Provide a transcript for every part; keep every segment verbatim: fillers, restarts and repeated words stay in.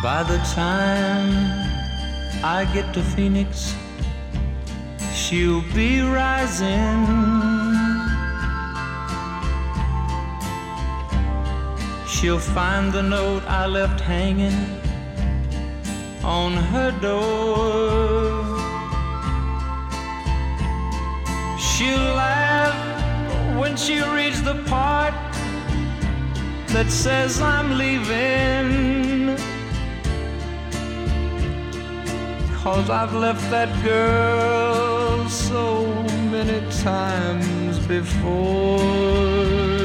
By the time I get to Phoenix, she'll be rising. She'll find the note I left hanging on her door. She'll laugh when she reads the part that says I'm leaving, 'cause I've left that girl so many times before.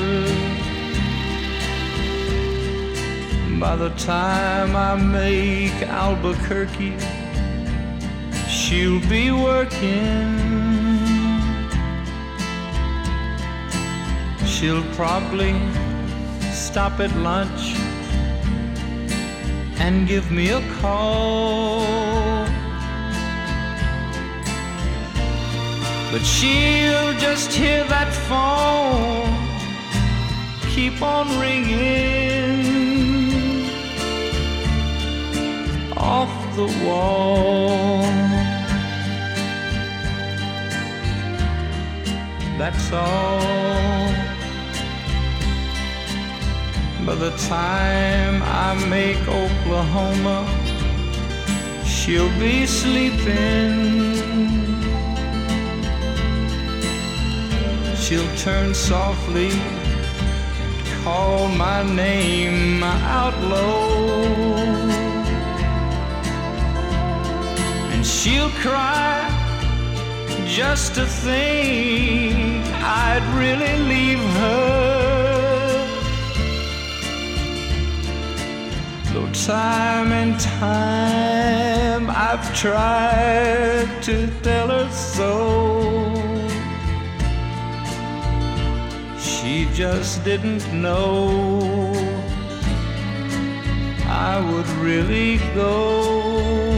By the time I make Albuquerque, she'll be working. She'll probably stop at lunch and give me a call, but she'll just hear that phone keep on ringing off the wall. That's all. By the time I make Oklahoma, she'll be sleeping. She'll turn softly, call my name out low, and she'll cry just to think I'd really leave her. Though time and time I've tried to tell her so, she just didn't know I would really go.